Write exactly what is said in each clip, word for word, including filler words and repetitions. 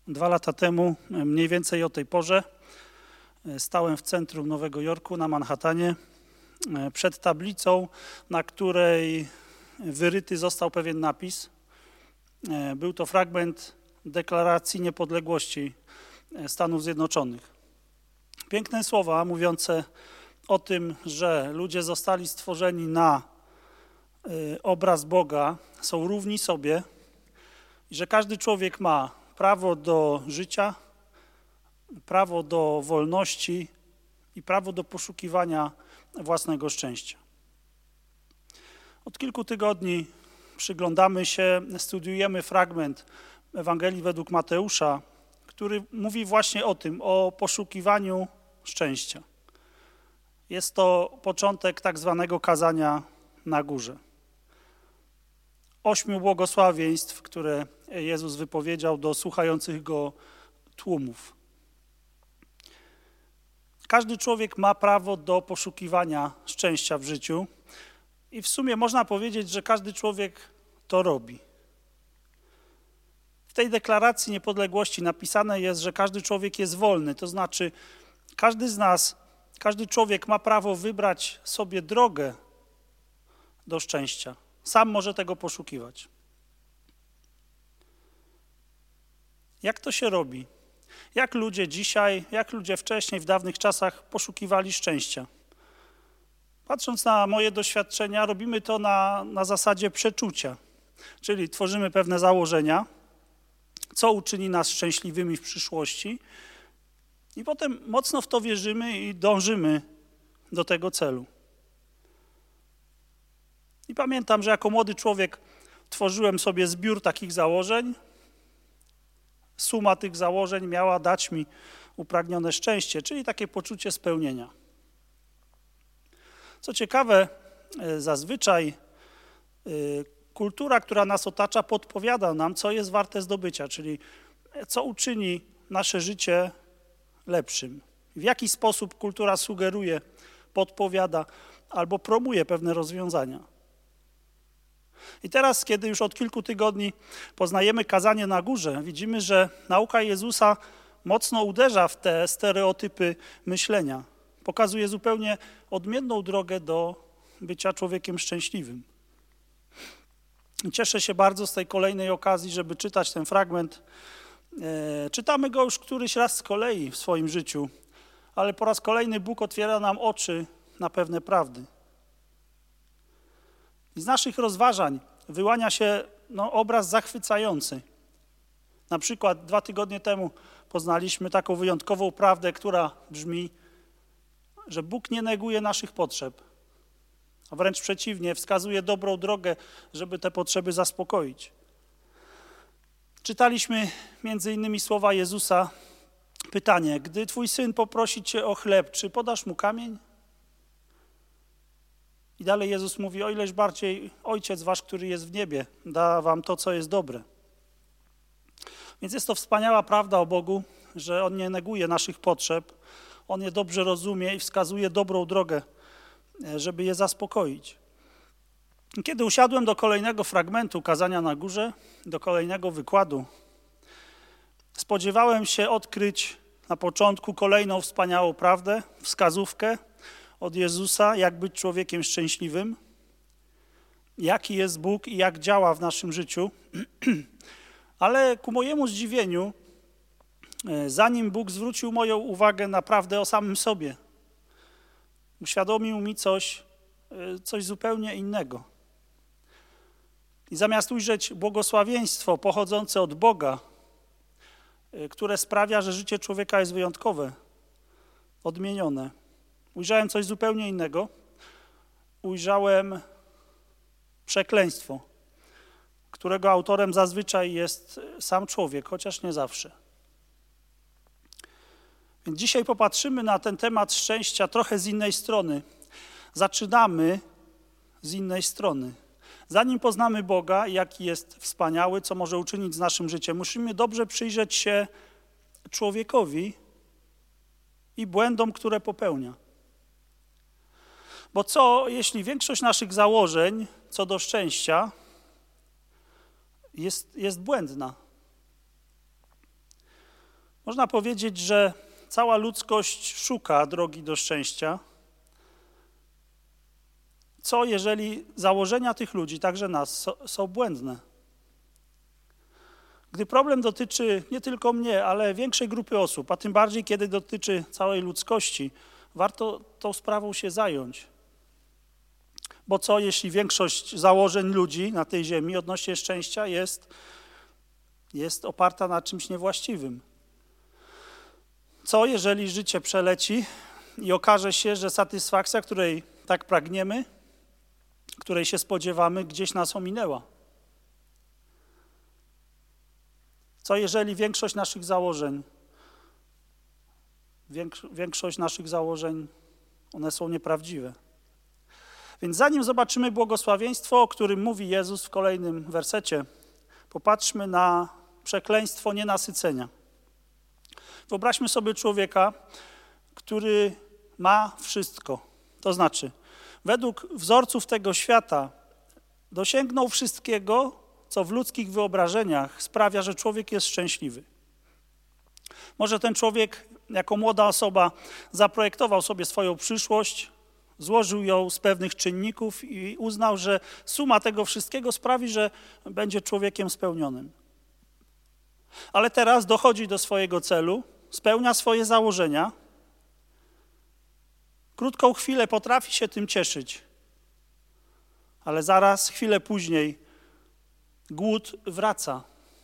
Dwa lata temu, mniej więcej o tej porze, stałem w centrum Nowego Jorku na Manhattanie przed tablicą, na której wyryty został pewien napis. Był to fragment Deklaracji Niepodległości Stanów Zjednoczonych. Piękne słowa mówiące o tym, że ludzie zostali stworzeni na obraz Boga, są równi sobie i że każdy człowiek ma prawo do życia, prawo do wolności i prawo do poszukiwania własnego szczęścia. Od kilku tygodni przyglądamy się, studiujemy fragment Ewangelii według Mateusza, który mówi właśnie o tym, o poszukiwaniu szczęścia. Jest to początek tak zwanego kazania na górze. Ośmiu błogosławieństw, które Jezus wypowiedział do słuchających Go tłumów. Każdy człowiek ma prawo do poszukiwania szczęścia w życiu i w sumie można powiedzieć, że każdy człowiek to robi. W tej deklaracji niepodległości napisane jest, że każdy człowiek jest wolny, to znaczy każdy z nas, każdy człowiek ma prawo wybrać sobie drogę do szczęścia. Sam może tego poszukiwać. Jak to się robi? Jak ludzie dzisiaj, jak ludzie wcześniej, w dawnych czasach poszukiwali szczęścia? Patrząc na moje doświadczenia, robimy to na, na zasadzie przeczucia, czyli tworzymy pewne założenia, co uczyni nas szczęśliwymi w przyszłości i potem mocno w to wierzymy i dążymy do tego celu. I pamiętam, że jako młody człowiek tworzyłem sobie zbiór takich założeń. Suma tych założeń miała dać mi upragnione szczęście, czyli takie poczucie spełnienia. Co ciekawe, zazwyczaj kultura, która nas otacza, podpowiada nam, co jest warte zdobycia, czyli co uczyni nasze życie lepszym. W jaki sposób kultura sugeruje, podpowiada albo promuje pewne rozwiązania. I teraz, kiedy już od kilku tygodni poznajemy kazanie na górze, widzimy, że nauka Jezusa mocno uderza w te stereotypy myślenia. Pokazuje zupełnie odmienną drogę do bycia człowiekiem szczęśliwym. Cieszę się bardzo z tej kolejnej okazji, żeby czytać ten fragment. E, czytamy go już któryś raz z kolei w swoim życiu, ale po raz kolejny Bóg otwiera nam oczy na pewne prawdy. I z naszych rozważań wyłania się no, obraz zachwycający. Na przykład dwa tygodnie temu poznaliśmy taką wyjątkową prawdę, która brzmi, że Bóg nie neguje naszych potrzeb, a wręcz przeciwnie, wskazuje dobrą drogę, żeby te potrzeby zaspokoić. Czytaliśmy między innymi słowa Jezusa, pytanie, gdy twój syn poprosi cię o chleb, czy podasz mu kamień? I dalej Jezus mówi, o ileż bardziej Ojciec wasz, który jest w niebie, da wam to, co jest dobre. Więc jest to wspaniała prawda o Bogu, że On nie neguje naszych potrzeb, On je dobrze rozumie i wskazuje dobrą drogę, żeby je zaspokoić. Kiedy usiadłem do kolejnego fragmentu kazania na górze, do kolejnego wykładu, spodziewałem się odkryć na początku kolejną wspaniałą prawdę, wskazówkę od Jezusa, jak być człowiekiem szczęśliwym, jaki jest Bóg i jak działa w naszym życiu. Ale ku mojemu zdziwieniu, zanim Bóg zwrócił moją uwagę na prawdę o samym sobie, uświadomił mi coś, coś zupełnie innego. I zamiast ujrzeć błogosławieństwo pochodzące od Boga, które sprawia, że życie człowieka jest wyjątkowe, odmienione, ujrzałem coś zupełnie innego. Ujrzałem przekleństwo, którego autorem zazwyczaj jest sam człowiek, chociaż nie zawsze. Więc dzisiaj popatrzymy na ten temat szczęścia trochę z innej strony. Zaczynamy z innej strony. Zanim poznamy Boga, jaki jest wspaniały, co może uczynić z naszym życiem, musimy dobrze przyjrzeć się człowiekowi i błędom, które popełnia. Bo co, jeśli większość naszych założeń co do szczęścia jest, jest błędna? Można powiedzieć, że cała ludzkość szuka drogi do szczęścia. Co jeżeli założenia tych ludzi, także nas, są błędne? Gdy problem dotyczy nie tylko mnie, ale większej grupy osób, a tym bardziej kiedy dotyczy całej ludzkości, warto tą sprawą się zająć. Bo co jeśli większość założeń ludzi na tej ziemi odnośnie szczęścia jest, jest oparta na czymś niewłaściwym? Co jeżeli życie przeleci i okaże się, że satysfakcja, której tak pragniemy, której się spodziewamy, gdzieś nas ominęła? Co jeżeli większość naszych założeń, większość naszych założeń, one są nieprawdziwe? Więc zanim zobaczymy błogosławieństwo, o którym mówi Jezus w kolejnym wersecie, popatrzmy na przekleństwo nienasycenia. Wyobraźmy sobie człowieka, który ma wszystko. To znaczy, według wzorców tego świata dosięgnął wszystkiego, co w ludzkich wyobrażeniach sprawia, że człowiek jest szczęśliwy. Może ten człowiek jako młoda osoba zaprojektował sobie swoją przyszłość, złożył ją z pewnych czynników i uznał, że suma tego wszystkiego sprawi, że będzie człowiekiem spełnionym. Ale teraz dochodzi do swojego celu, spełnia swoje założenia. Krótką chwilę potrafi się tym cieszyć, ale zaraz, chwilę później, głód wraca.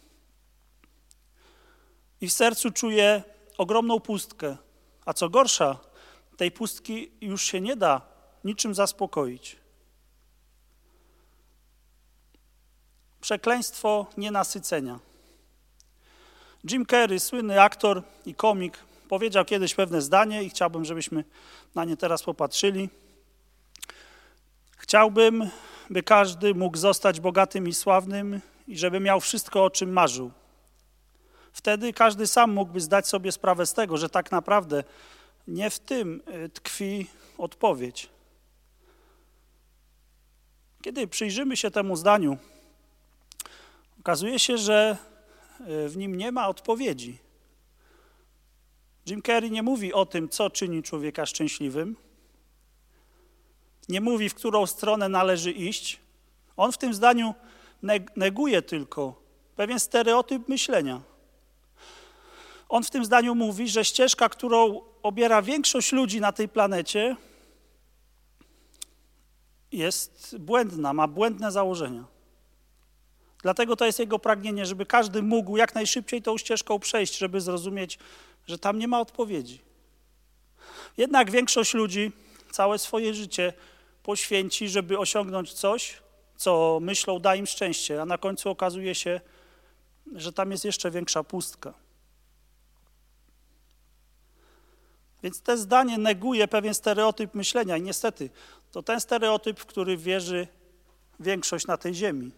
I w sercu czuje ogromną pustkę. A co gorsza, tej pustki już się nie da niczym zaspokoić. Przekleństwo nienasycenia. Jim Carrey, słynny aktor i komik, powiedział kiedyś pewne zdanie i chciałbym, żebyśmy na nie teraz popatrzyli. Chciałbym, by każdy mógł zostać bogatym i sławnym i żeby miał wszystko, o czym marzył. Wtedy każdy sam mógłby zdać sobie sprawę z tego, że tak naprawdę nie w tym tkwi odpowiedź. Kiedy przyjrzymy się temu zdaniu, okazuje się, że w nim nie ma odpowiedzi. Jim Carrey nie mówi o tym, co czyni człowieka szczęśliwym. Nie mówi, w którą stronę należy iść. On w tym zdaniu neguje tylko pewien stereotyp myślenia. On w tym zdaniu mówi, że ścieżka, którą obiera większość ludzi na tej planecie, jest błędna, ma błędne założenia. Dlatego to jest jego pragnienie, żeby każdy mógł jak najszybciej tą ścieżką przejść, żeby zrozumieć, że tam nie ma odpowiedzi. Jednak większość ludzi całe swoje życie poświęci, żeby osiągnąć coś, co myślą da im szczęście, a na końcu okazuje się, że tam jest jeszcze większa pustka. Więc to zdanie neguje pewien stereotyp myślenia i niestety to ten stereotyp, w który wierzy większość na tej ziemi.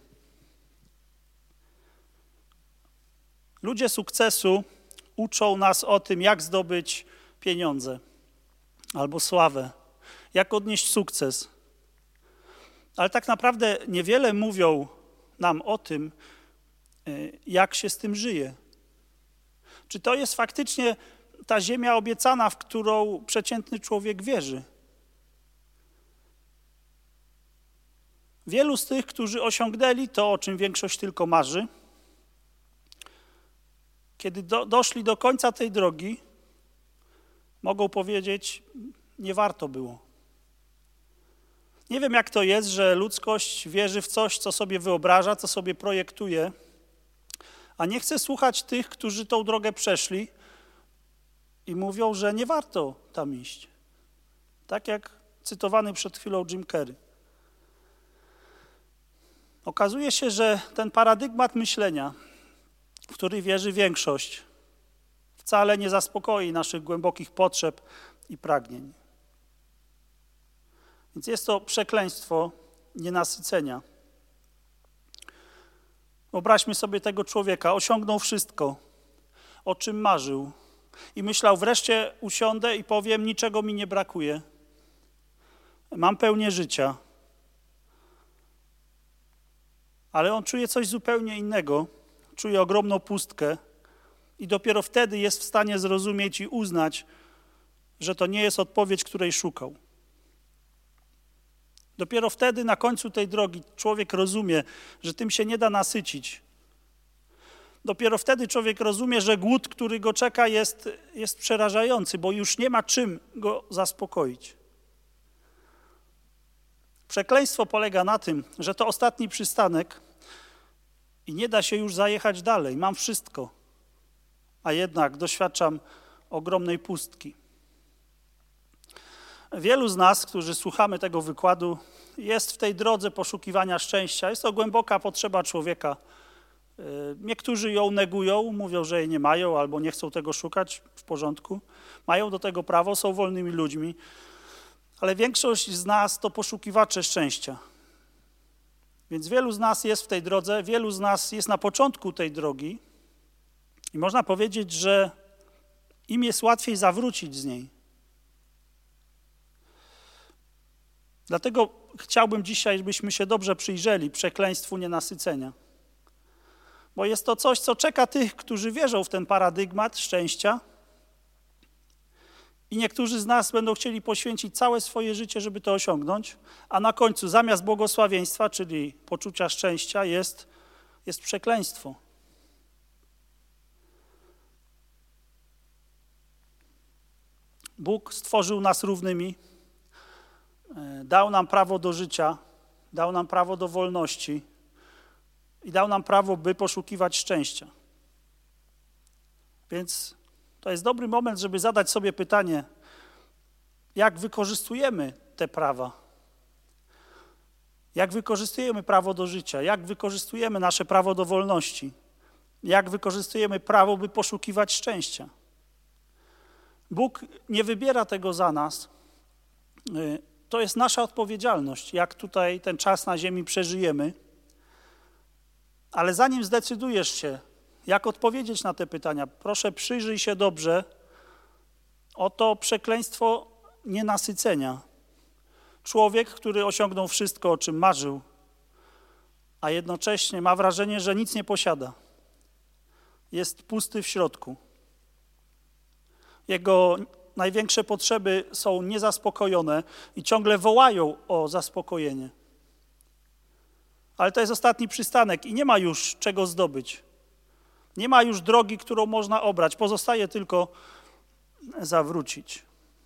Ludzie sukcesu uczą nas o tym, jak zdobyć pieniądze albo sławę, jak odnieść sukces. Ale tak naprawdę niewiele mówią nam o tym, jak się z tym żyje. Czy to jest faktycznie ta ziemia obiecana, w którą przeciętny człowiek wierzy? Wielu z tych, którzy osiągnęli to, o czym większość tylko marzy, kiedy do, doszli do końca tej drogi, mogą powiedzieć, nie warto było. Nie wiem, jak to jest, że ludzkość wierzy w coś, co sobie wyobraża, co sobie projektuje, a nie chce słuchać tych, którzy tą drogę przeszli i mówią, że nie warto tam iść. Tak jak cytowany przed chwilą Jim Carrey. Okazuje się, że ten paradygmat myślenia, w który wierzy większość, wcale nie zaspokoi naszych głębokich potrzeb i pragnień. Więc jest to przekleństwo nienasycenia. Wyobraźmy sobie tego człowieka, osiągnął wszystko, o czym marzył i myślał, wreszcie usiądę i powiem, niczego mi nie brakuje. Mam pełnię życia. Ale on czuje coś zupełnie innego. Czuje ogromną pustkę I dopiero wtedy jest w stanie zrozumieć i uznać, że to nie jest odpowiedź, której szukał. Dopiero wtedy na końcu tej drogi człowiek rozumie, że tym się nie da nasycić. Dopiero wtedy człowiek rozumie, że głód, który go czeka, jest, jest przerażający, bo już nie ma czym go zaspokoić. Przekleństwo polega na tym, że to ostatni przystanek i nie da się już zajechać dalej. Mam wszystko, a jednak doświadczam ogromnej pustki. Wielu z nas, którzy słuchamy tego wykładu, jest w tej drodze poszukiwania szczęścia. Jest to głęboka potrzeba człowieka. Niektórzy ją negują, mówią, że jej nie mają albo nie chcą tego szukać, w porządku. Mają do tego prawo, są wolnymi ludźmi, ale większość z nas to poszukiwacze szczęścia. Więc wielu z nas jest w tej drodze, wielu z nas jest na początku tej drogi i można powiedzieć, że im jest łatwiej zawrócić z niej. Dlatego chciałbym dzisiaj, żebyśmy się dobrze przyjrzeli przekleństwu nienasycenia. Bo jest to coś, co czeka tych, którzy wierzą w ten paradygmat szczęścia i niektórzy z nas będą chcieli poświęcić całe swoje życie, żeby to osiągnąć, a na końcu zamiast błogosławieństwa, czyli poczucia szczęścia, jest, jest przekleństwo. Bóg stworzył nas równymi, dał nam prawo do życia, dał nam prawo do wolności i dał nam prawo, by poszukiwać szczęścia. Więc to jest dobry moment, żeby zadać sobie pytanie, jak wykorzystujemy te prawa? Jak wykorzystujemy prawo do życia? Jak wykorzystujemy nasze prawo do wolności? Jak wykorzystujemy prawo, by poszukiwać szczęścia? Bóg nie wybiera tego za nas. To jest nasza odpowiedzialność, jak tutaj ten czas na ziemi przeżyjemy. Ale zanim zdecydujesz się, jak odpowiedzieć na te pytania, proszę przyjrzyj się dobrze. Oto przekleństwo nienasycenia. Człowiek, który osiągnął wszystko, o czym marzył, a jednocześnie ma wrażenie, że nic nie posiada. Jest pusty w środku. Jego największe potrzeby są niezaspokojone i ciągle wołają o zaspokojenie. Ale to jest ostatni przystanek i nie ma już czego zdobyć. Nie ma już drogi, którą można obrać. Pozostaje tylko zawrócić.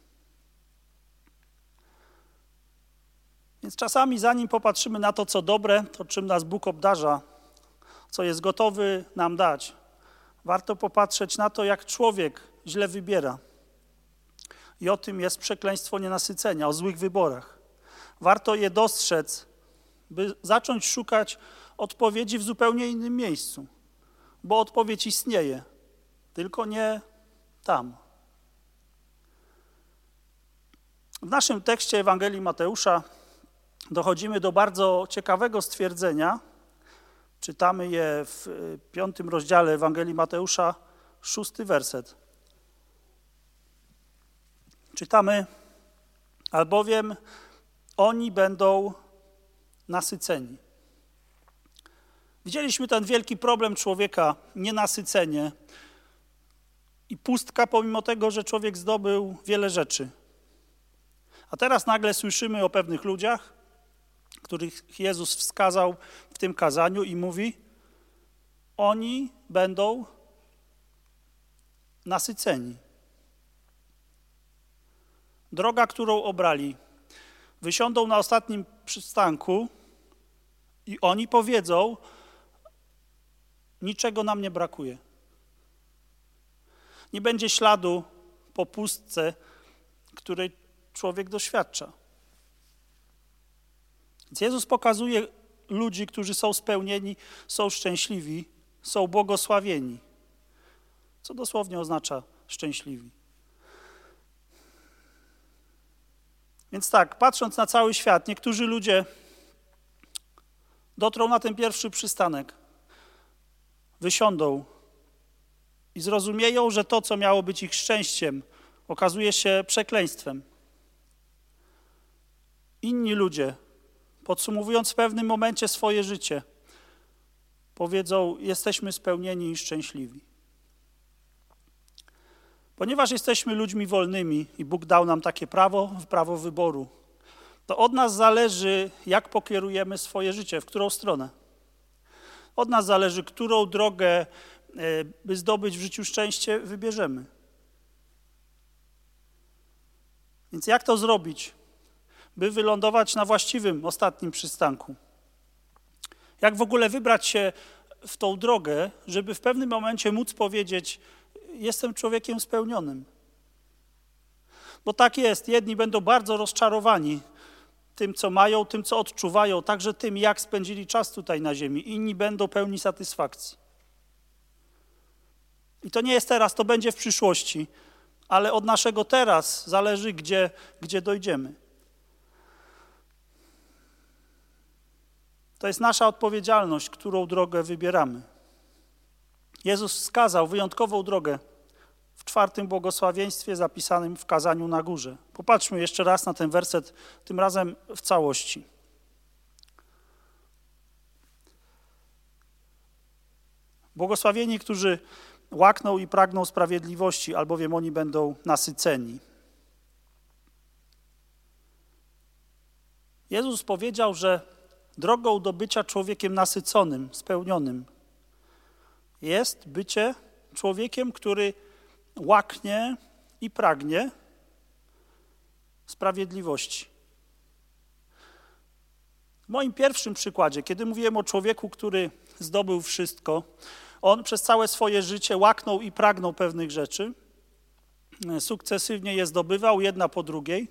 Więc czasami, zanim popatrzymy na to, co dobre, to czym nas Bóg obdarza, co jest gotowy nam dać, warto popatrzeć na to, jak człowiek źle wybiera. I o tym jest przekleństwo nienasycenia, o złych wyborach. Warto je dostrzec, by zacząć szukać odpowiedzi w zupełnie innym miejscu. Bo odpowiedź istnieje, tylko nie tam. W naszym tekście Ewangelii Mateusza dochodzimy do bardzo ciekawego stwierdzenia. Czytamy je w piątym rozdziale Ewangelii Mateusza, szósty werset. Czytamy, albowiem oni będą nasyceni. Widzieliśmy ten wielki problem człowieka, nienasycenie i pustka, pomimo tego, że człowiek zdobył wiele rzeczy. A teraz nagle słyszymy o pewnych ludziach, których Jezus wskazał w tym kazaniu i mówi, oni będą nasyceni. Droga, którą obrali, wysiądą na ostatnim przystanku i oni powiedzą, niczego nam nie brakuje. Nie będzie śladu po pustce, której człowiek doświadcza. Więc Jezus pokazuje ludzi, którzy są spełnieni, są szczęśliwi, są błogosławieni. Co dosłownie oznacza szczęśliwi. Więc tak, patrząc na cały świat, niektórzy ludzie dotrą na ten pierwszy przystanek, wysiądą i zrozumieją, że to, co miało być ich szczęściem, okazuje się przekleństwem. Inni ludzie, podsumowując w pewnym momencie swoje życie, powiedzą, jesteśmy spełnieni i szczęśliwi. Ponieważ jesteśmy ludźmi wolnymi i Bóg dał nam takie prawo, prawo wyboru, to od nas zależy, jak pokierujemy swoje życie, w którą stronę. Od nas zależy, którą drogę, by zdobyć w życiu szczęście, wybierzemy. Więc jak to zrobić, by wylądować na właściwym, ostatnim przystanku? Jak w ogóle wybrać się w tą drogę, żeby w pewnym momencie móc powiedzieć: jestem człowiekiem spełnionym? Bo tak jest, jedni będą bardzo rozczarowani tym, co mają, tym, co odczuwają, także tym, jak spędzili czas tutaj na ziemi. Inni będą pełni satysfakcji. I to nie jest teraz, to będzie w przyszłości, ale od naszego teraz zależy, gdzie, gdzie dojdziemy. To jest nasza odpowiedzialność, którą drogę wybieramy. Jezus wskazał wyjątkową drogę w czwartym błogosławieństwie zapisanym w kazaniu na górze. Popatrzmy jeszcze raz na ten werset, tym razem w całości. Błogosławieni, którzy łakną i pragną sprawiedliwości, albowiem oni będą nasyceni. Jezus powiedział, że drogą do bycia człowiekiem nasyconym, spełnionym jest bycie człowiekiem, który łaknie i pragnie sprawiedliwości. W moim pierwszym przykładzie, kiedy mówiłem o człowieku, który zdobył wszystko, on przez całe swoje życie łaknął i pragnął pewnych rzeczy, sukcesywnie je zdobywał, jedna po drugiej,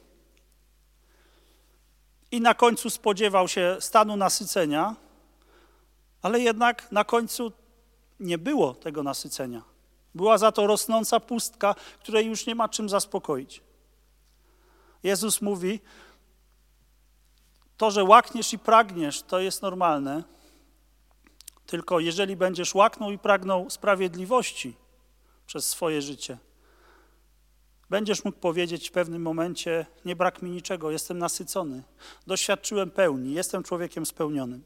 i na końcu spodziewał się stanu nasycenia, ale jednak na końcu nie było tego nasycenia. Była za to rosnąca pustka, której już nie ma czym zaspokoić. Jezus mówi: to, że łakniesz i pragniesz, to jest normalne, tylko jeżeli będziesz łaknął i pragnął sprawiedliwości przez swoje życie, będziesz mógł powiedzieć w pewnym momencie: nie brak mi niczego, jestem nasycony, doświadczyłem pełni, jestem człowiekiem spełnionym.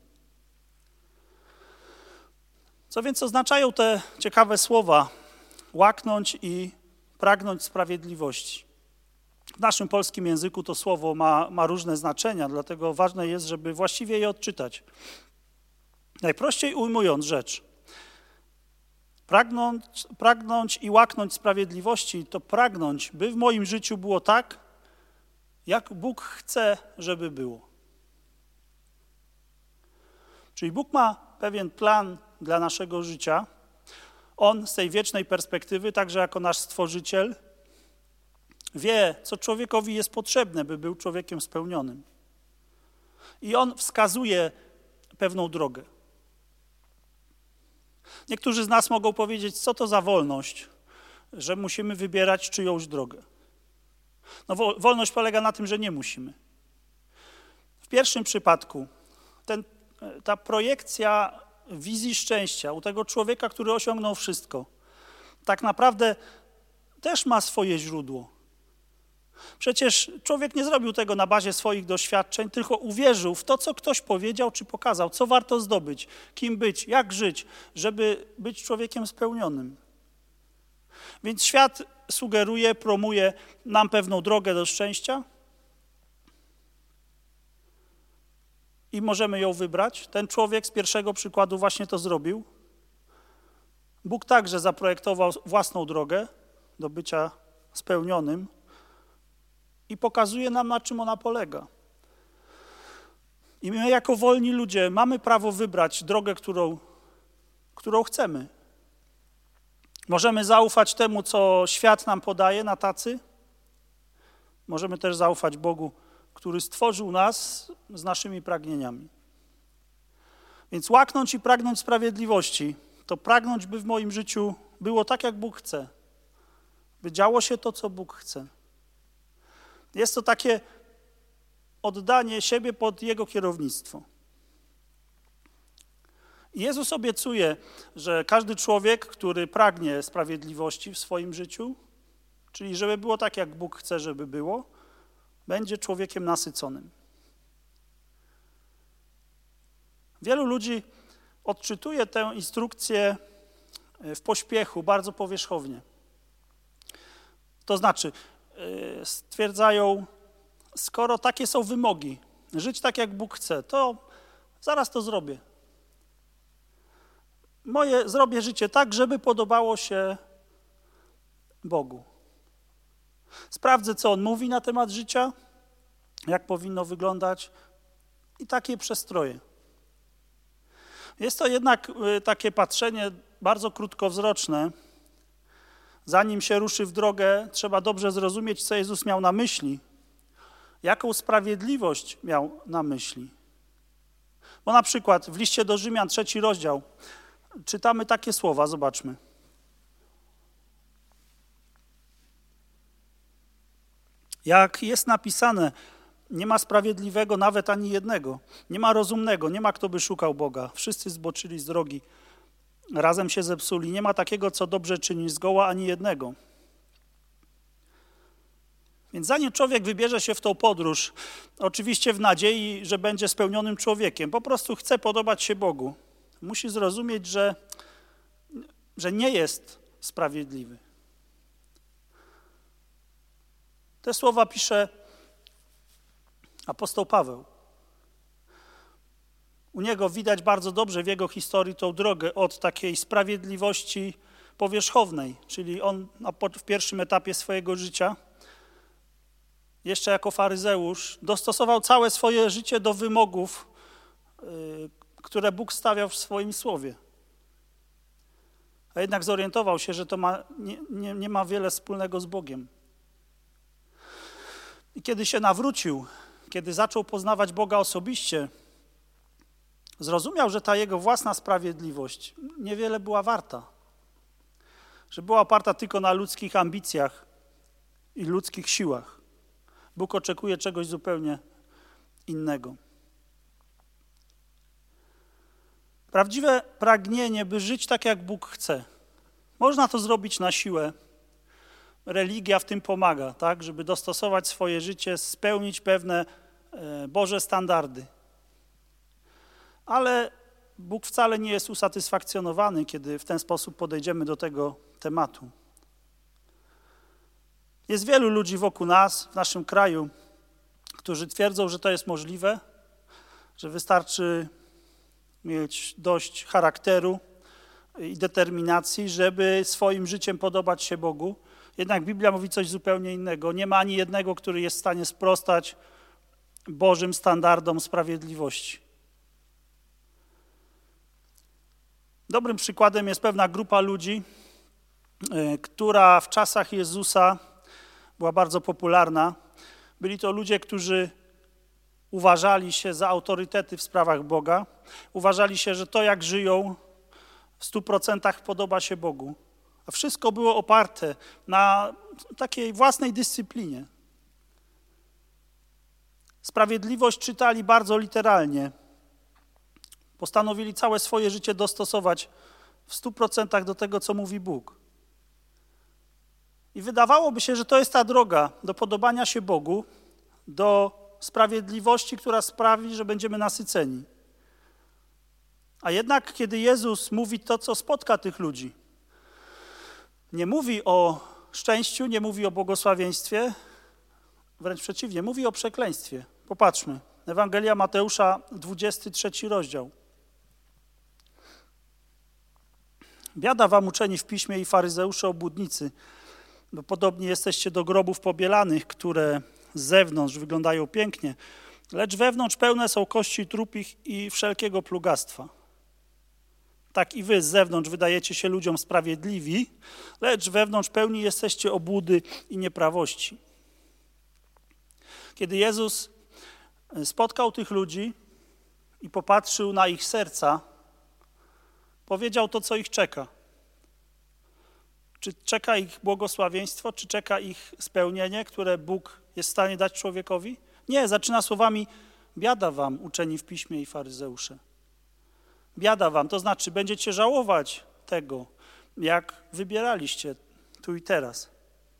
Co więc oznaczają te ciekawe słowa: łaknąć i pragnąć sprawiedliwości? W naszym polskim języku to słowo ma, ma różne znaczenia, dlatego ważne jest, żeby właściwie je odczytać. Najprościej ujmując rzecz, pragnąć, pragnąć i łaknąć sprawiedliwości to pragnąć, by w moim życiu było tak, jak Bóg chce, żeby było. Czyli Bóg ma pewien plan dla naszego życia. On z tej wiecznej perspektywy, także jako nasz Stworzyciel, wie, co człowiekowi jest potrzebne, by był człowiekiem spełnionym. I On wskazuje pewną drogę. Niektórzy z nas mogą powiedzieć: co to za wolność, że musimy wybierać czyjąś drogę. No, wolność polega na tym, że nie musimy. W pierwszym przypadku ten, ta projekcja wizji szczęścia u tego człowieka, który osiągnął wszystko, tak naprawdę też ma swoje źródło. Przecież człowiek nie zrobił tego na bazie swoich doświadczeń, tylko uwierzył w to, co ktoś powiedział czy pokazał, co warto zdobyć, kim być, jak żyć, żeby być człowiekiem spełnionym. Więc świat sugeruje, promuje nam pewną drogę do szczęścia i możemy ją wybrać. Ten człowiek z pierwszego przykładu właśnie to zrobił. Bóg także zaprojektował własną drogę do bycia spełnionym i pokazuje nam, na czym ona polega. I my jako wolni ludzie mamy prawo wybrać drogę, którą, którą chcemy. Możemy zaufać temu, co świat nam podaje na tacy. Możemy też zaufać Bogu, który stworzył nas z naszymi pragnieniami. Więc łaknąć i pragnąć sprawiedliwości to pragnąć, by w moim życiu było tak, jak Bóg chce. By działo się to, co Bóg chce. Jest to takie oddanie siebie pod Jego kierownictwo. I Jezus obiecuje, że każdy człowiek, który pragnie sprawiedliwości w swoim życiu, czyli żeby było tak, jak Bóg chce, żeby było, będzie człowiekiem nasyconym. Wielu ludzi odczytuje tę instrukcję w pośpiechu, bardzo powierzchownie. To znaczy, yy, stwierdzają, skoro takie są wymogi, żyć tak jak Bóg chce, to zaraz to zrobię. Moje zrobię życie tak, żeby podobało się Bogu. Sprawdzę, co On mówi na temat życia, jak powinno wyglądać i takie przestroję. Jest to jednak takie patrzenie bardzo krótkowzroczne. Zanim się ruszy w drogę, trzeba dobrze zrozumieć, co Jezus miał na myśli, jaką sprawiedliwość miał na myśli. Bo na przykład w liście do Rzymian, trzeci rozdział, czytamy takie słowa, zobaczmy. Jak jest napisane, nie ma sprawiedliwego nawet ani jednego, nie ma rozumnego, nie ma kto by szukał Boga. Wszyscy zboczyli z drogi, razem się zepsuli, nie ma takiego, co dobrze czyni, zgoła ani jednego. Więc zanim człowiek wybierze się w tą podróż, oczywiście w nadziei, że będzie spełnionym człowiekiem, po prostu chce podobać się Bogu, musi zrozumieć, że, że nie jest sprawiedliwy. Te słowa pisze apostoł Paweł. U niego widać bardzo dobrze w jego historii tą drogę od takiej sprawiedliwości powierzchownej, czyli on w pierwszym etapie swojego życia, jeszcze jako faryzeusz, dostosował całe swoje życie do wymogów, które Bóg stawiał w swoim słowie. A jednak zorientował się, że to ma, nie, nie, nie ma wiele wspólnego z Bogiem. I kiedy się nawrócił, kiedy zaczął poznawać Boga osobiście, zrozumiał, że ta jego własna sprawiedliwość niewiele była warta. Że była oparta tylko na ludzkich ambicjach i ludzkich siłach. Bóg oczekuje czegoś zupełnie innego. Prawdziwe pragnienie, by żyć tak, jak Bóg chce. Można to zrobić na siłę. Religia w tym pomaga, tak, żeby dostosować swoje życie, spełnić pewne e, Boże standardy. Ale Bóg wcale nie jest usatysfakcjonowany, kiedy w ten sposób podejdziemy do tego tematu. Jest wielu ludzi wokół nas, w naszym kraju, którzy twierdzą, że to jest możliwe, że wystarczy mieć dość charakteru i determinacji, żeby swoim życiem podobać się Bogu. Jednak Biblia mówi coś zupełnie innego. Nie ma ani jednego, który jest w stanie sprostać Bożym standardom sprawiedliwości. Dobrym przykładem jest pewna grupa ludzi, która w czasach Jezusa była bardzo popularna. Byli to ludzie, którzy uważali się za autorytety w sprawach Boga. Uważali się, że to, jak żyją, w stu procentach podoba się Bogu. A wszystko było oparte na takiej własnej dyscyplinie. Sprawiedliwość czytali bardzo literalnie. Postanowili całe swoje życie dostosować w stu procentach do tego, co mówi Bóg. I wydawałoby się, że to jest ta droga do podobania się Bogu, do sprawiedliwości, która sprawi, że będziemy nasyceni. A jednak, kiedy Jezus mówi to, co spotka tych ludzi, nie mówi o szczęściu, nie mówi o błogosławieństwie, wręcz przeciwnie, mówi o przekleństwie. Popatrzmy, Ewangelia Mateusza, dwudziesty trzeci rozdział. Biada wam, uczeni w piśmie i faryzeusze obłudnicy, bo podobnie jesteście do grobów pobielanych, które z zewnątrz wyglądają pięknie, lecz wewnątrz pełne są kości trupich i wszelkiego plugastwa. Tak i wy z zewnątrz wydajecie się ludziom sprawiedliwi, lecz wewnątrz pełni jesteście obłudy i nieprawości. Kiedy Jezus spotkał tych ludzi i popatrzył na ich serca, powiedział to, co ich czeka. Czy czeka ich błogosławieństwo, czy czeka ich spełnienie, które Bóg jest w stanie dać człowiekowi? Nie, zaczyna słowami: biada wam, uczeni w piśmie i faryzeusze. Biada wam, to znaczy będziecie żałować tego, jak wybieraliście tu i teraz.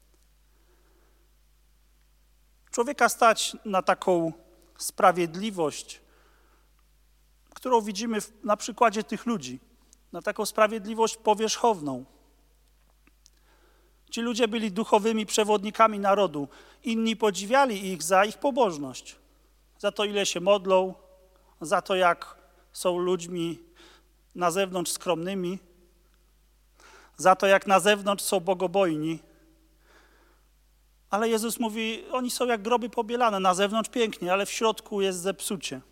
Człowieka stać na taką sprawiedliwość, którą widzimy na przykładzie tych ludzi, na taką sprawiedliwość powierzchowną. Ci ludzie byli duchowymi przewodnikami narodu. Inni podziwiali ich za ich pobożność, za to, ile się modlą, za to, jak są ludźmi na zewnątrz skromnymi, za to, jak na zewnątrz są bogobojni. Ale Jezus mówi, oni są jak groby pobielane, na zewnątrz pięknie, ale w środku jest zepsucie.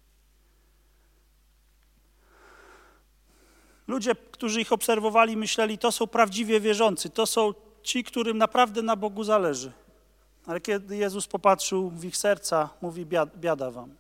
Ludzie, którzy ich obserwowali, myśleli, to są prawdziwie wierzący, to są ci, którym naprawdę na Bogu zależy. Ale kiedy Jezus popatrzył w ich serca, mówi, biada wam.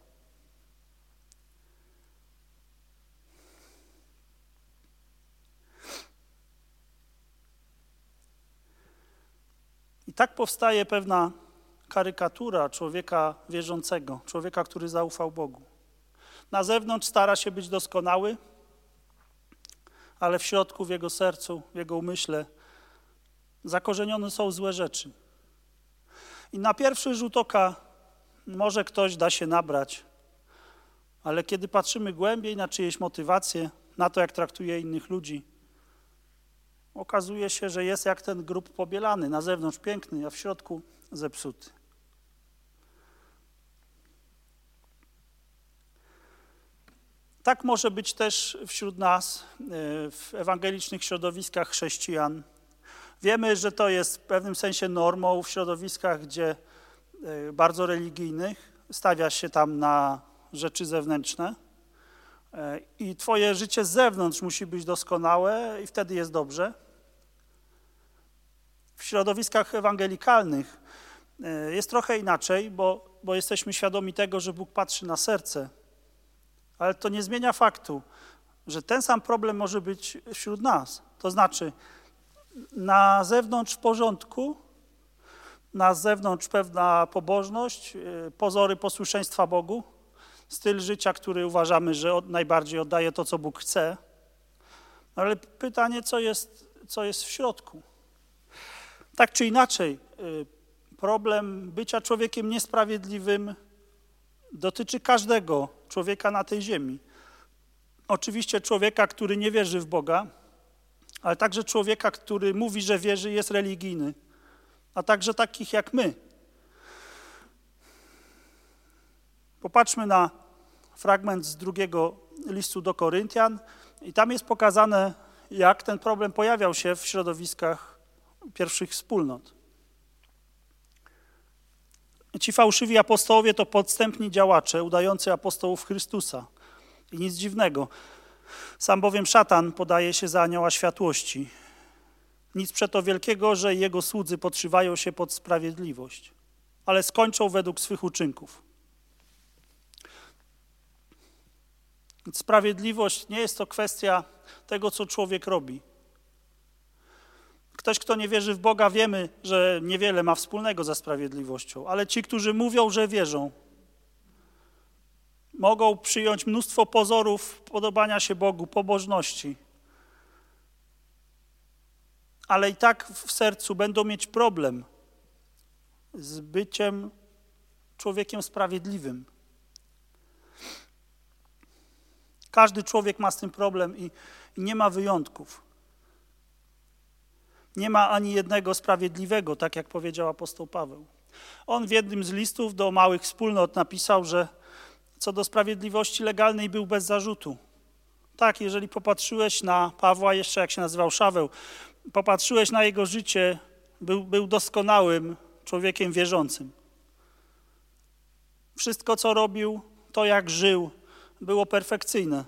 I tak powstaje pewna karykatura człowieka wierzącego, człowieka, który zaufał Bogu. Na zewnątrz stara się być doskonały, ale w środku, w jego sercu, w jego umyśle zakorzenione są złe rzeczy. I na pierwszy rzut oka może ktoś da się nabrać, ale kiedy patrzymy głębiej na czyjeś motywacje, na to, jak traktuje innych ludzi, okazuje się, że jest jak ten grób pobielany, na zewnątrz piękny, a w środku zepsuty. Tak może być też wśród nas, w ewangelicznych środowiskach chrześcijan. Wiemy, że to jest w pewnym sensie normą w środowiskach, gdzie bardzo religijnych stawia się tam na rzeczy zewnętrzne i twoje życie z zewnątrz musi być doskonałe i wtedy jest dobrze. W środowiskach ewangelikalnych jest trochę inaczej, bo, bo jesteśmy świadomi tego, że Bóg patrzy na serce, ale to nie zmienia faktu, że ten sam problem może być wśród nas. To znaczy, na zewnątrz w porządku, na zewnątrz pewna pobożność, pozory posłuszeństwa Bogu, styl życia, który uważamy, że od, najbardziej oddaje to, co Bóg chce. Ale pytanie, co jest, co jest w środku? Tak czy inaczej, problem bycia człowiekiem niesprawiedliwym dotyczy każdego człowieka na tej ziemi. Oczywiście człowieka, który nie wierzy w Boga, ale także człowieka, który mówi, że wierzy, jest religijny, a także takich jak my. Popatrzmy na fragment z drugiego listu do Koryntian i tam jest pokazane, jak ten problem pojawiał się w środowiskach pierwszych wspólnot. Ci fałszywi apostołowie to podstępni działacze udający apostołów Chrystusa. I nic dziwnego. Sam bowiem szatan podaje się za anioła światłości. Nic przeto wielkiego, że jego słudzy podszywają się pod sprawiedliwość, ale skończą według swych uczynków. Sprawiedliwość nie jest to kwestia tego, co człowiek robi. Ktoś, kto nie wierzy w Boga, wiemy, że niewiele ma wspólnego ze sprawiedliwością, ale ci, którzy mówią, że wierzą, mogą przyjąć mnóstwo pozorów podobania się Bogu, pobożności, ale i tak w sercu będą mieć problem z byciem człowiekiem sprawiedliwym. Każdy człowiek ma z tym problem i, i nie ma wyjątków. Nie ma ani jednego sprawiedliwego, tak jak powiedział apostoł Paweł. On w jednym z listów do małych wspólnot napisał, że co do sprawiedliwości legalnej był bez zarzutu. Tak, jeżeli popatrzyłeś na Pawła, jeszcze jak się nazywał Szaweł, popatrzyłeś na jego życie, był, był doskonałym człowiekiem wierzącym. Wszystko, co robił, to jak żył, było perfekcyjne.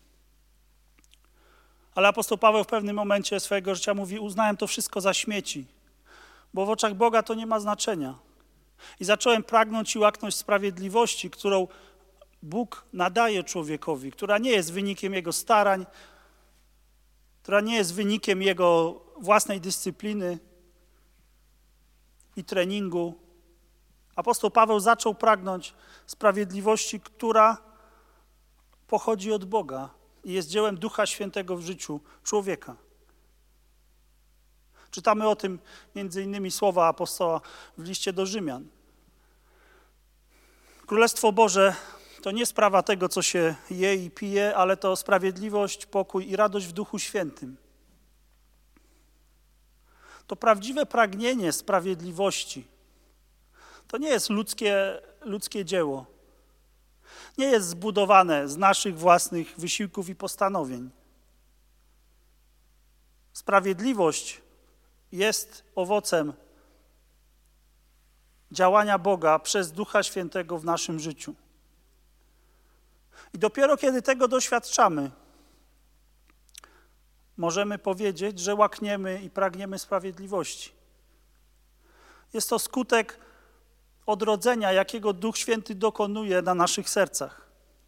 Ale apostoł Paweł w pewnym momencie swojego życia mówi, uznałem to wszystko za śmieci, bo w oczach Boga to nie ma znaczenia. I zacząłem pragnąć i łaknąć sprawiedliwości, którą Bóg nadaje człowiekowi, która nie jest wynikiem jego starań, która nie jest wynikiem jego własnej dyscypliny i treningu. Apostoł Paweł zaczął pragnąć sprawiedliwości, która pochodzi od Boga i jest dziełem Ducha Świętego w życiu człowieka. Czytamy o tym między innymi słowa apostoła w liście do Rzymian. Królestwo Boże to nie sprawa tego, co się je i pije, ale to sprawiedliwość, pokój i radość w Duchu Świętym. to prawdziwe pragnienie sprawiedliwości to nie jest ludzkie, ludzkie dzieło. Nie jest zbudowane z naszych własnych wysiłków i postanowień. Sprawiedliwość jest owocem działania Boga przez Ducha Świętego w naszym życiu. I dopiero kiedy tego doświadczamy, możemy powiedzieć, że łakniemy i pragniemy sprawiedliwości. Jest to skutek odrodzenia, jakiego Duch Święty dokonuje na naszych sercach.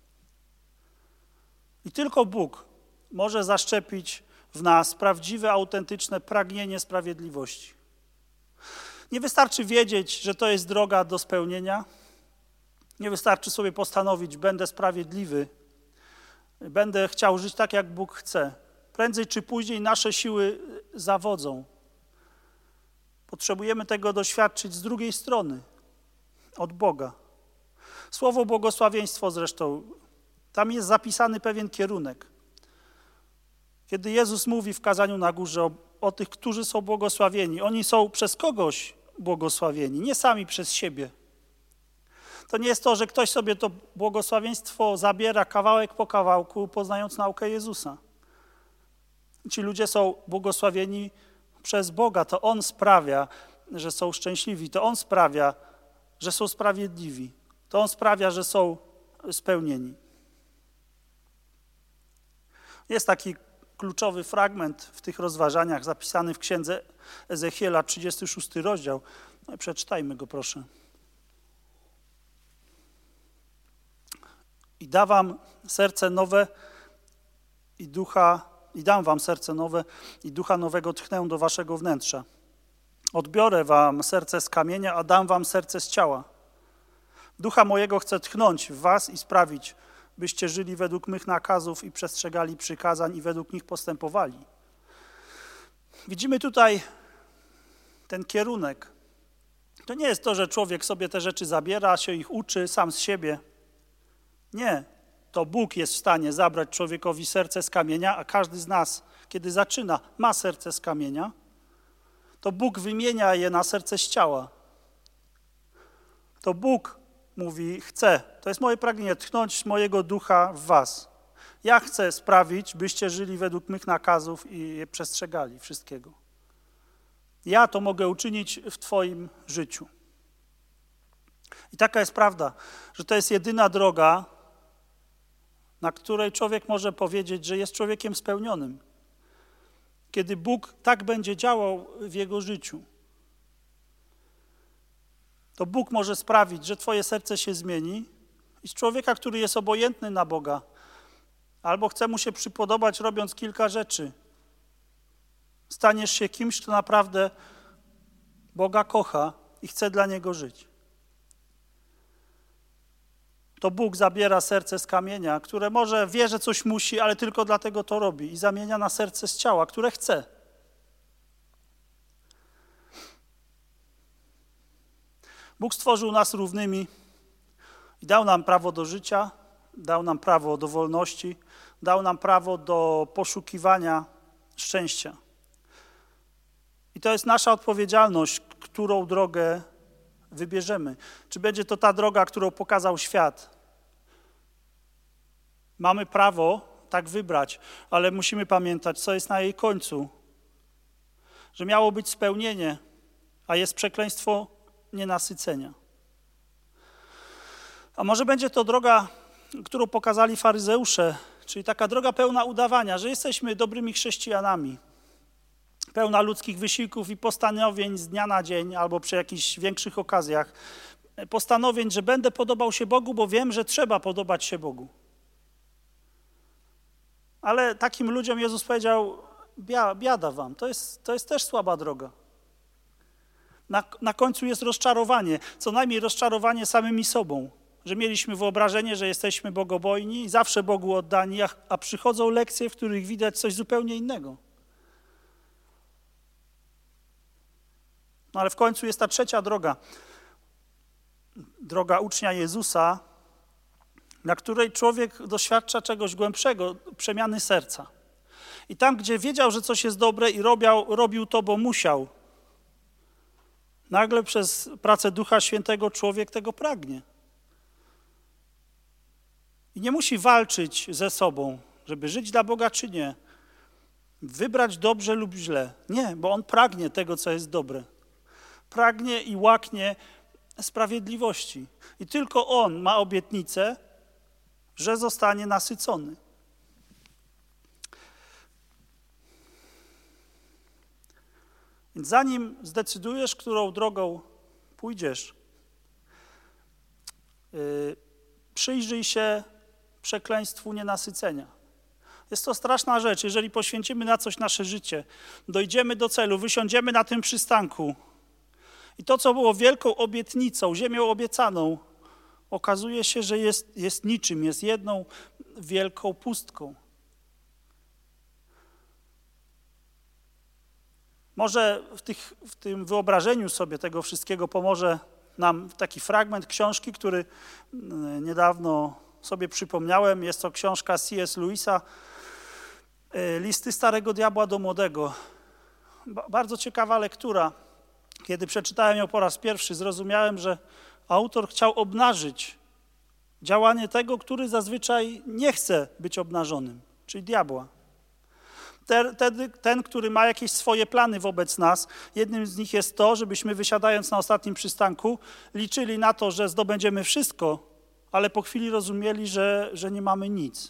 I tylko Bóg może zaszczepić w nas prawdziwe, autentyczne pragnienie sprawiedliwości. Nie wystarczy wiedzieć, że to jest droga do spełnienia. Nie wystarczy sobie postanowić, będę sprawiedliwy, będę chciał żyć tak, jak Bóg chce. Prędzej czy później nasze siły zawodzą. Potrzebujemy tego doświadczyć z drugiej strony, od Boga. Słowo błogosławieństwo zresztą, tam jest zapisany pewien kierunek. Kiedy Jezus mówi w kazaniu na górze o, o tych, którzy są błogosławieni, oni są przez kogoś błogosławieni, nie sami przez siebie. To nie jest to, że ktoś sobie to błogosławieństwo zabiera kawałek po kawałku, poznając naukę Jezusa. Ci ludzie są błogosławieni przez Boga. To On sprawia, że są szczęśliwi. To On sprawia, że są sprawiedliwi. To On sprawia, że są spełnieni. Jest taki kluczowy fragment w tych rozważaniach zapisany w księdze Ezechiela, trzydziesty szósty rozdział. Przeczytajmy go, proszę. I da wam serce nowe i ducha, i dam wam serce nowe i ducha nowego tchnę do waszego wnętrza. Odbiorę wam serce z kamienia, a dam wam serce z ciała. Ducha mojego chcę tchnąć w was i sprawić, byście żyli według mych nakazów i przestrzegali przykazań i według nich postępowali. Widzimy tutaj ten kierunek. To nie jest to, że człowiek sobie te rzeczy zabiera, się ich uczy sam z siebie. Nie, to Bóg jest w stanie zabrać człowiekowi serce z kamienia, a każdy z nas, kiedy zaczyna, ma serce z kamienia, to Bóg wymienia je na serce z ciała. To Bóg mówi, chcę, to jest moje pragnienie, tchnąć mojego ducha w was. Ja chcę sprawić, byście żyli według mych nakazów i je przestrzegali wszystkiego. Ja to mogę uczynić w twoim życiu. I taka jest prawda, że to jest jedyna droga, na której człowiek może powiedzieć, że jest człowiekiem spełnionym. Kiedy Bóg tak będzie działał w jego życiu, to Bóg może sprawić, że twoje serce się zmieni i z człowieka, który jest obojętny na Boga, albo chce mu się przypodobać, robiąc kilka rzeczy, staniesz się kimś, kto naprawdę Boga kocha i chce dla Niego żyć. To Bóg zabiera serce z kamienia, które może wie, że coś musi, ale tylko dlatego to robi, i zamienia na serce z ciała, które chce. Bóg stworzył nas równymi i dał nam prawo do życia, dał nam prawo do wolności, dał nam prawo do poszukiwania szczęścia. I to jest nasza odpowiedzialność, którą drogę wybierzemy. Czy będzie to ta droga, którą pokazał świat? Mamy prawo tak wybrać, ale musimy pamiętać, co jest na jej końcu. Że miało być spełnienie, a jest przekleństwo nienasycenia. A może będzie to droga, którą pokazali faryzeusze, czyli taka droga pełna udawania, że jesteśmy dobrymi chrześcijanami, pełna ludzkich wysiłków i postanowień z dnia na dzień albo przy jakichś większych okazjach. Postanowień, że będę podobał się Bogu, bo wiem, że trzeba podobać się Bogu. Ale takim ludziom Jezus powiedział, biada wam, to jest, to jest też słaba droga. Na, na końcu jest rozczarowanie, co najmniej rozczarowanie samymi sobą, że mieliśmy wyobrażenie, że jesteśmy bogobojni i zawsze Bogu oddani, a, a przychodzą lekcje, w których widać coś zupełnie innego. No ale w końcu jest ta trzecia droga, droga ucznia Jezusa, na której człowiek doświadcza czegoś głębszego, przemiany serca. I tam, gdzie wiedział, że coś jest dobre i robił, robił to, bo musiał, Nagle przez pracę Ducha Świętego człowiek tego pragnie. I nie musi walczyć ze sobą, żeby żyć dla Boga czy nie. Wybrać dobrze lub źle. Nie, bo on pragnie tego, co jest dobre. Pragnie i łaknie sprawiedliwości. I tylko on ma obietnicę, że zostanie nasycony. Więc zanim zdecydujesz, którą drogą pójdziesz, yy, przyjrzyj się przekleństwu nienasycenia. Jest to straszna rzecz, jeżeli poświęcimy na coś nasze życie, dojdziemy do celu, wysiądziemy na tym przystanku i to, co było wielką obietnicą, ziemią obiecaną, okazuje się, że jest, jest niczym, jest jedną wielką pustką. Może w, tych, w tym wyobrażeniu sobie tego wszystkiego pomoże nam taki fragment książki, który niedawno sobie przypomniałem. Jest to książka C S Lewisa, Listy Starego Diabła do Młodego. Bardzo ciekawa lektura. Kiedy przeczytałem ją po raz pierwszy, zrozumiałem, że autor chciał obnażyć działanie tego, który zazwyczaj nie chce być obnażonym, czyli diabła. Ten, ten, ten, który ma jakieś swoje plany wobec nas. Jednym z nich jest to, żebyśmy wysiadając na ostatnim przystanku liczyli na to, że zdobędziemy wszystko, ale po chwili rozumieli, że, że nie mamy nic.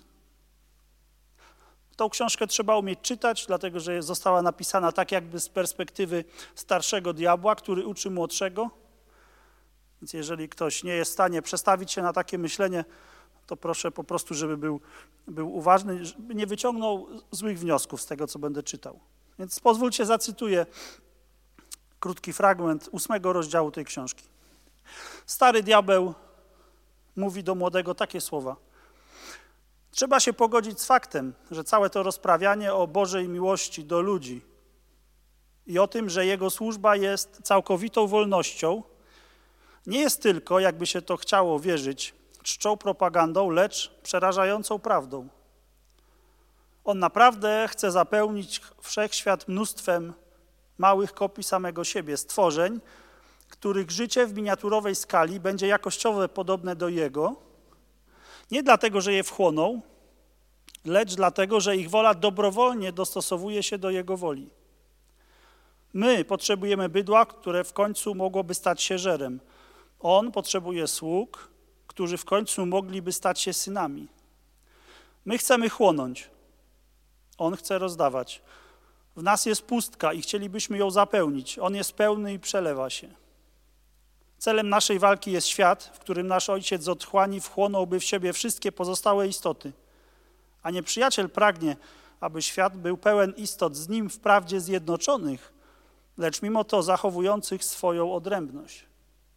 Tą książkę trzeba umieć czytać, dlatego że została napisana tak jakby z perspektywy starszego diabła, który uczy młodszego. Więc jeżeli ktoś nie jest w stanie przestawić się na takie myślenie, to proszę po prostu, żeby był, był uważny, żeby nie wyciągnął złych wniosków z tego, co będę czytał. Więc pozwólcie, zacytuję krótki fragment ósmego rozdziału tej książki. Stary diabeł mówi do młodego takie słowa. Trzeba się pogodzić z faktem, że całe to rozprawianie o Bożej miłości do ludzi i o tym, że Jego służba jest całkowitą wolnością, nie jest tylko, jakby się to chciało wierzyć, czczą propagandą, lecz przerażającą prawdą. On naprawdę chce zapełnić wszechświat mnóstwem małych kopii samego siebie, stworzeń, których życie w miniaturowej skali będzie jakościowo podobne do Jego, nie dlatego, że je wchłoną, lecz dlatego, że ich wola dobrowolnie dostosowuje się do Jego woli. My potrzebujemy bydła, które w końcu mogłoby stać się żerem. On potrzebuje sług, którzy w końcu mogliby stać się synami. My chcemy chłonąć. On chce rozdawać. W nas jest pustka i chcielibyśmy ją zapełnić. On jest pełny i przelewa się. Celem naszej walki jest świat, w którym nasz Ojciec z otchłani wchłonąłby w siebie wszystkie pozostałe istoty. A nieprzyjaciel pragnie, aby świat był pełen istot z nim wprawdzie zjednoczonych, lecz mimo to zachowujących swoją odrębność.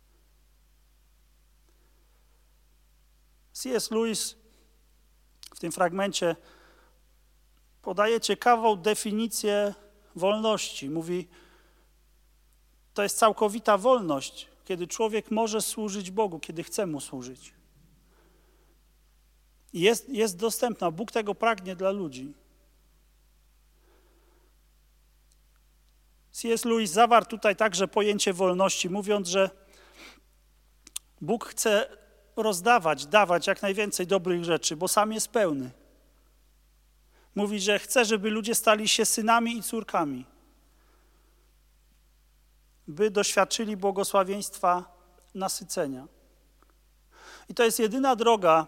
C S Lewis w tym fragmencie podaje ciekawą definicję wolności. Mówi, to jest całkowita wolność, kiedy człowiek może służyć Bogu, kiedy chce Mu służyć. I jest, jest dostępna. Bóg tego pragnie dla ludzi. C S Lewis zawarł tutaj także pojęcie wolności, mówiąc, że Bóg chce rozdawać, dawać jak najwięcej dobrych rzeczy, bo sam jest pełny. Mówi, że chce, żeby ludzie stali się synami i córkami, by doświadczyli błogosławieństwa nasycenia. I to jest jedyna droga,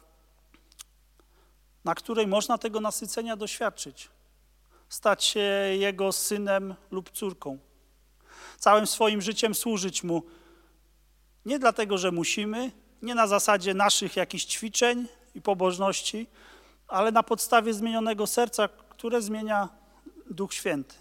na której można tego nasycenia doświadczyć. Stać się Jego synem lub córką. Całym swoim życiem służyć Mu. Nie dlatego, że musimy, nie na zasadzie naszych jakichś ćwiczeń i pobożności, ale na podstawie zmienionego serca, które zmienia Duch Święty.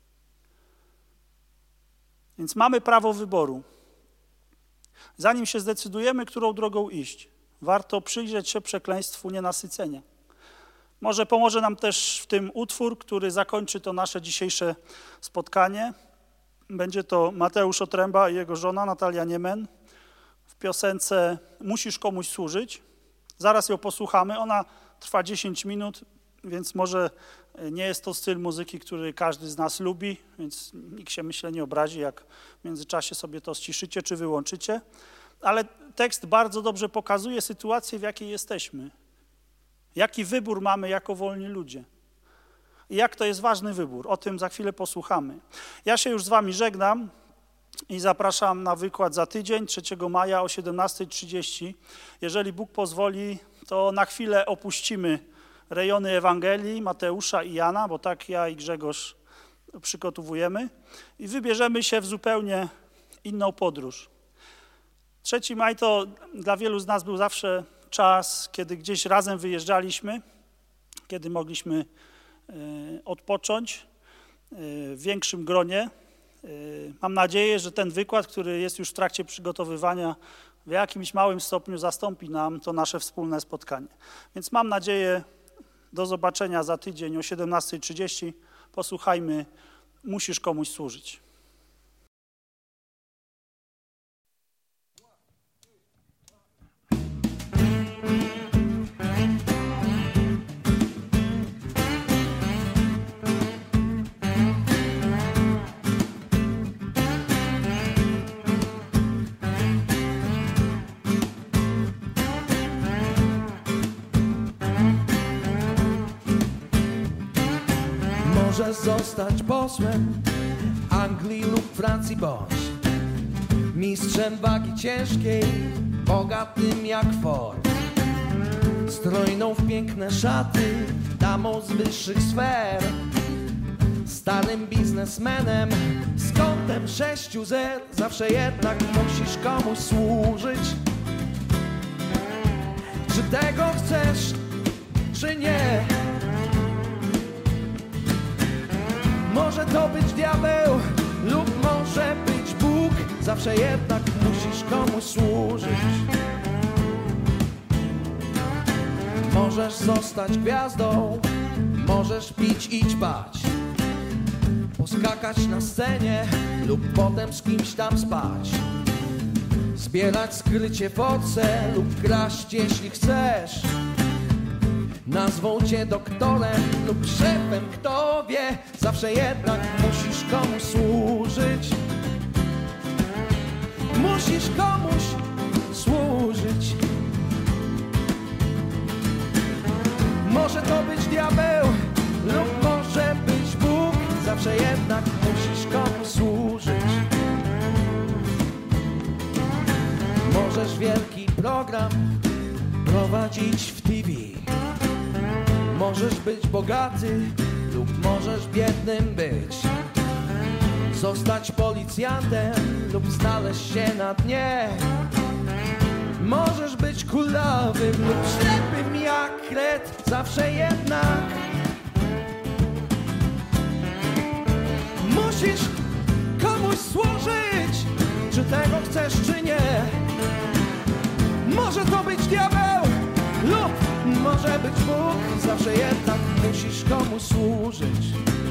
Więc mamy prawo wyboru. Zanim się zdecydujemy, którą drogą iść, warto przyjrzeć się przekleństwu nienasycenia. Może pomoże nam też w tym utwór, który zakończy to nasze dzisiejsze spotkanie. Będzie to Mateusz Otręba i jego żona Natalia Niemen w piosence Musisz komuś służyć. Zaraz ją posłuchamy. Ona trwa dziesięć minut. więc może nie jest to styl muzyki, który każdy z nas lubi, więc nikt się, myślę, nie obrazi, jak w międzyczasie sobie to ściszycie czy wyłączycie, ale tekst bardzo dobrze pokazuje sytuację, w jakiej jesteśmy. Jaki wybór mamy jako wolni ludzie. I jak to jest ważny wybór. O tym za chwilę posłuchamy. Ja się już z wami żegnam i zapraszam na wykład za tydzień, trzeciego maja o siedemnastej trzydzieści. Jeżeli Bóg pozwoli, to na chwilę opuścimy rejony Ewangelii Mateusza i Jana, bo tak ja i Grzegorz przygotowujemy i wybierzemy się w zupełnie inną podróż. trzeci maj to dla wielu z nas był zawsze czas, kiedy gdzieś razem wyjeżdżaliśmy, kiedy mogliśmy odpocząć w większym gronie. Mam nadzieję, że ten wykład, który jest już w trakcie przygotowywania, w jakimś małym stopniu zastąpi nam to nasze wspólne spotkanie. Więc mam nadzieję, do zobaczenia za tydzień o siedemnastej trzydzieści. Posłuchajmy, musisz komuś służyć. Możesz zostać posłem Anglii lub Francji bądź mistrzem wagi ciężkiej, bogatym jak Ford, strojną w piękne szaty, damą z wyższych sfer, starym biznesmenem z kątem sześciu zer. Zawsze jednak musisz komuś służyć. Czy tego chcesz, czy nie? Może to być diabeł lub może być Bóg. Zawsze jednak musisz komuś służyć. Możesz zostać gwiazdą, możesz pić i ćpać, poskakać na scenie lub potem z kimś tam spać, zbierać skrycie foce lub kraść, jeśli chcesz. Nazwą cię doktorem lub szefem, kto wie. Zawsze jednak musisz komuś służyć. Musisz komuś służyć. Może to być diabeł lub może być Bóg. Zawsze jednak musisz komuś służyć. Możesz wielki program prowadzić w T V. Możesz być bogaty lub możesz biednym być. Zostać policjantem lub znaleźć się na dnie. Możesz być kulawym lub ślepym jak kret. Zawsze jednak musisz komuś służyć. Czy tego chcesz, czy nie? Może to być diabeł lub może być Bóg. Zawsze jednak musisz komuś służyć.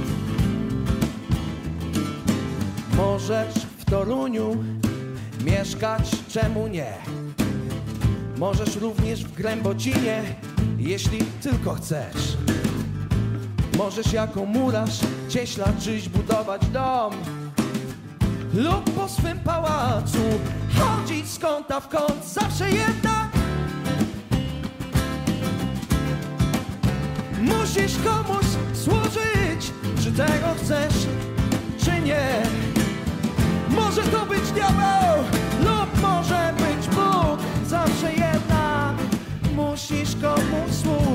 Możesz w Toruniu mieszkać, czemu nie? Możesz również w Grębocinie, jeśli tylko chcesz. Możesz jako murarz, cieśla czyś budować dom lub po swym pałacu chodzić z kąta w kąt. Zawsze jednak musisz komuś służyć. Czy tego chcesz, czy nie? Może to być diabeł lub może być Bóg. Zawsze jednak musisz komuś służyć.